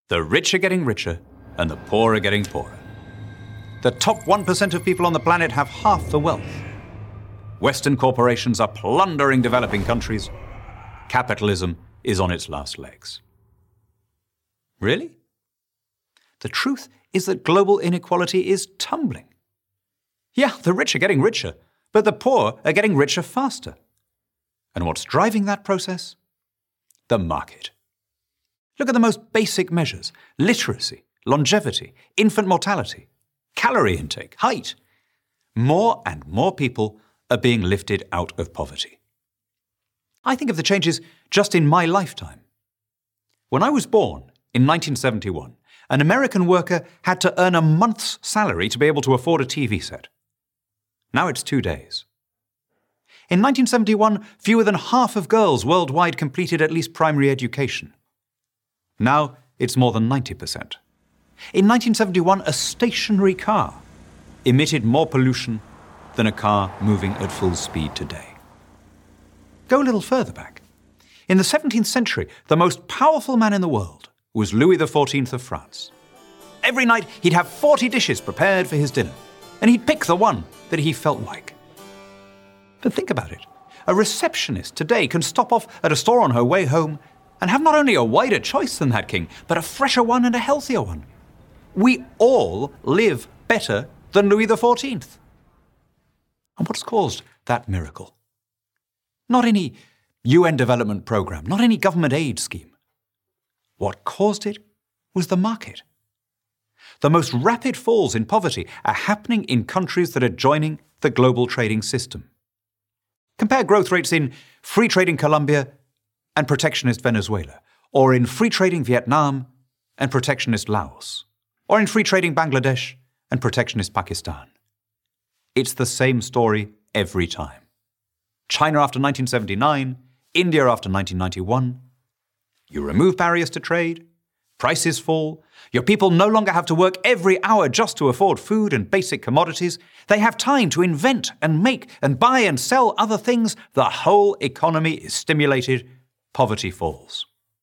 The rich are getting richer, and the poor are getting poorer. The top 1% of people on the planet have half the wealth. Western corporations are plundering developing countries. Capitalism is on its last legs. Really? The truth is that global inequality is tumbling. Yeah, the rich are getting richer, but the poor are getting richer faster. And what's driving that process? The market. Look at the most basic measures: literacy, longevity, infant mortality, calorie intake, height. More and more people are being lifted out of poverty. I think of the changes just in my lifetime. When I was born in 1971, an American worker had to earn a month's salary to be able to afford a TV set. Now it's 2 days. In 1971, fewer than half of girls worldwide completed at least primary education. Now it's more than 90%. In 1971, a stationary car emitted more pollution than a car moving at full speed today. Go a little further back. In the 17th century, the most powerful man in the world was Louis XIV of France. Every night he'd have 40 dishes prepared for his dinner, and he'd pick the one that he felt like. But think about it. A receptionist today can stop off at a store on her way home and have not only a wider choice than that king, but a fresher one and a healthier one. We all live better than Louis XIV. And what's caused that miracle? Not any UN development program, not any government aid scheme. What caused it was the market. The most rapid falls in poverty are happening in countries that are joining the global trading system. Compare growth rates in free trading Colombia and protectionist Venezuela, or in free trading Vietnam and protectionist Laos, or in free trading Bangladesh and protectionist Pakistan. It's the same story every time. China after 1979, India after 1991. You remove barriers to trade, prices fall, your people no longer have to work every hour just to afford food and basic commodities. They have time to invent and make and buy and sell other things. The whole economy is stimulated. Poverty falls.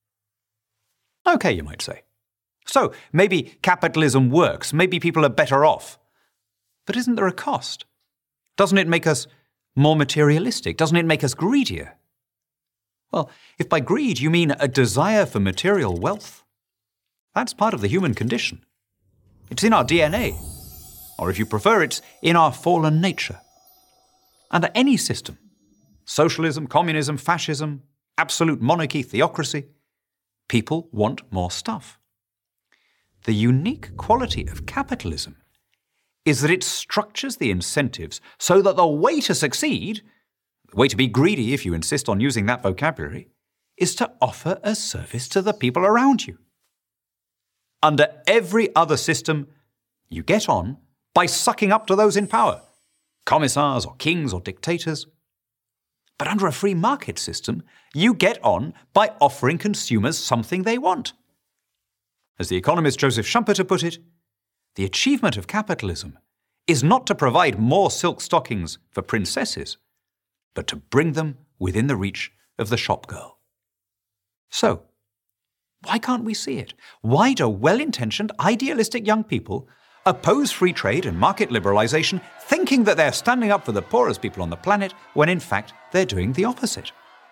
Okay, you might say. So maybe capitalism works, maybe people are better off. But isn't there a cost? Doesn't it make us more materialistic? Doesn't it make us greedier? Well, if by greed you mean a desire for material wealth, that's part of the human condition. It's in our DNA. Or if you prefer, it's in our fallen nature. Under any system, socialism, communism, fascism, absolute monarchy, theocracy, people want more stuff. The unique quality of capitalism is that it structures the incentives so that the way to succeed, the way to be greedy, if you insist on using that vocabulary, is to offer a service to the people around you. Under every other system, you get on by sucking up to those in power, commissars or kings or dictators. But under a free market system, you get on by offering consumers something they want. As the economist Joseph Schumpeter put it, the achievement of capitalism is not to provide more silk stockings for princesses, but to bring them within the reach of the shop girl. So, why can't we see it? Why do well-intentioned, idealistic young people oppose free trade and market liberalization, thinking that they're standing up for the poorest people on the planet, when in fact they're doing the opposite?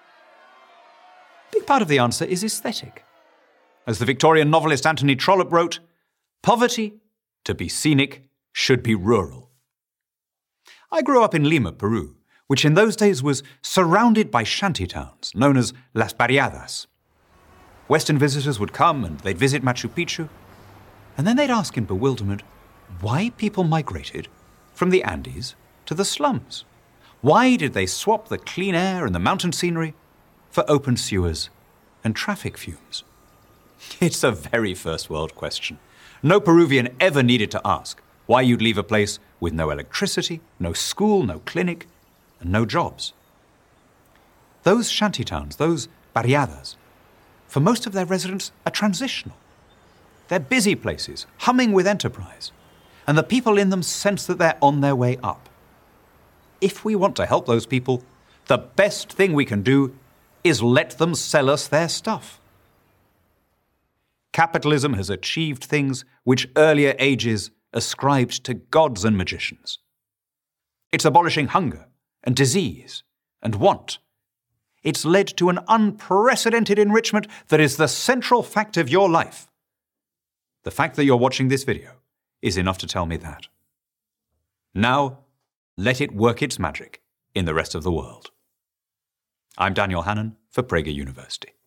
A big part of the answer is aesthetic. As the Victorian novelist Anthony Trollope wrote, "Poverty, to be scenic, should be rural." I grew up in Lima, Peru, which in those days was surrounded by shanty towns known as Las Barriadas. Western visitors would come and they'd visit Machu Picchu, and then they'd ask in bewilderment why people migrated from the Andes to the slums. Why did they swap the clean air and the mountain scenery for open sewers and traffic fumes? It's a very first world question. No Peruvian ever needed to ask why you'd leave a place with no electricity, no school, no clinic, and no jobs. Those shantytowns, those barriadas, for most of their residents are transitional. They're busy places, humming with enterprise, and the people in them sense that they're on their way up. If we want to help those people, the best thing we can do is let them sell us their stuff. capitalism has achieved things which earlier ages ascribed to gods and magicians. It's abolishing hunger and disease and want. It's led to an unprecedented enrichment that is the central fact of your life. The fact that you're watching this video is enough to tell me that. Now, let it work its magic in the rest of the world. I'm Daniel Hannan for Prager University.